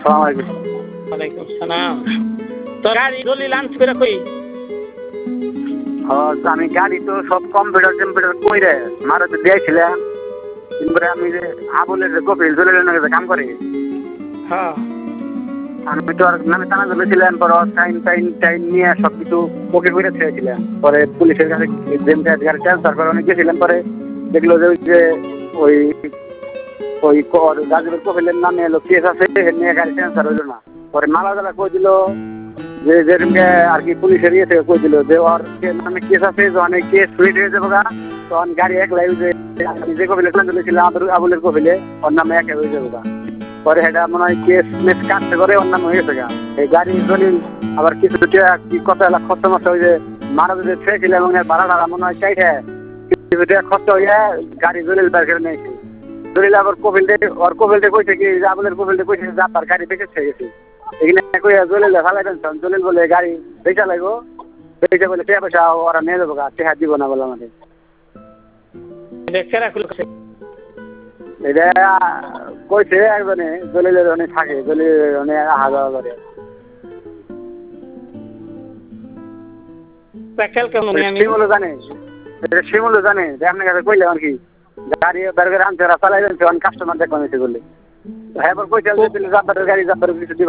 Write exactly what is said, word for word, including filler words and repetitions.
আসসালামু আলাইকুম। ওয়ালাইকুম সালাম। তো গাড়ি দলিল আনছ করে কই? ও আমি গাড়ি তো সব কম্পিউটার টম্পিউটার কইরে মারা তো দিয়েছিলাম। তারপরে আমি যে আবুলের যে কপিল জলিলের নাকি যে কাম করে হ্যাঁ। আমি তো আর নামে টানা ধরেছিলাম, পরে টাইম টাইম টাইম নিয়ে সব কিছু ওকে করে ছেড়েছিলাম। পরে পুলিশের কাছে জেম গাড়ি ট্রান্সফার করে অনেক গেছিলাম, পরে দেখলো যে ওই যে ওই ওই গাজীপুর কপিলের নামে এলো কেস আছে, নিয়ে গাড়ি ট্রান্সফার হইলো না। পরে মালাদালা কই দিল যে যেদিনকে আর কি পুলিশের ইয়ে থেকে কই দিল যে ওর নামে কেস আছে, যখন এই কেস ফ্রি হয়ে যাবো গা তখন গাড়ি একলাই যে যে কপিলে ট্রান্সফার ছিল আবুলের কপিলে ওর নামে একে হয়ে যাবো গা। পরে এটা মনে হয় কেস মেস কাটতে করে ওর নামে হয়ে গেছে গা। এই গাড়ি দলিল আবার কিছু কি কত এলাকা খরচ মতো ওই যে মারা যদি ছেড়েছিল এবং ভাড়া টাড়া মনে হয় চাইছে কিছু খরচ হয়ে গাড়ি দলিল বের করে নিয়েছে। দলিল আবার কপিলটে ওর কপিলটে কইছে কি যে আবুলের কপিলটে কইছে যে আপনার গাড়ি বেঁচে ছেড়ে গেছে। এখানে কই দলিল ফালাই টেনশন দলিল বলে গাড়ি বেচা লাগবো, বেচে বলে টাকা পয়সা ওরা নিয়ে যাবো গা, টাকা দিব না বলে আমাদের। এটা কইছে একজনে দলিলের অনেক থাকে, দলিলের অনেক আহা যাওয়া করে। শিমুলও জানে, শিমুলও জানে যে আপনার কাছে কইলে আর কি গাড়ি বের করে আনছে ওরা চালাই যাচ্ছে, অনেক কাস্টমার দেখলাম এসে বললে। হ্যাঁ কইছে গাড়ি যাবার কিছু দিবা